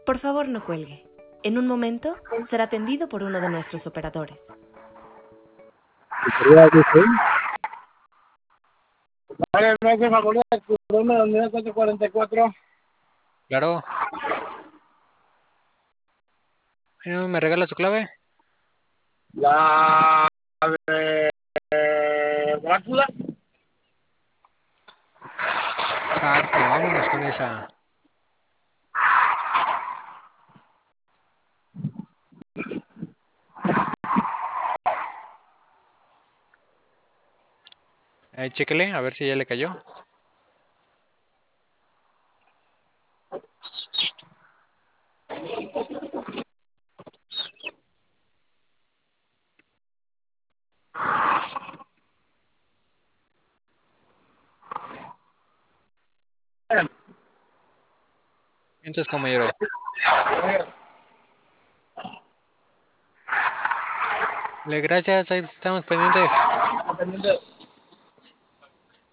Por favor, no cuelgue. En un momento será atendido por uno de nuestros operadores. Vale, me hace favor de curarme la unidad 444. Claro. ¿Me regala su clave? La de Drácula. Exacto, vámonos con esa. Chéquele, a ver si ya le cayó. Entonces, compañero. Gracias, ahí estamos pendientes.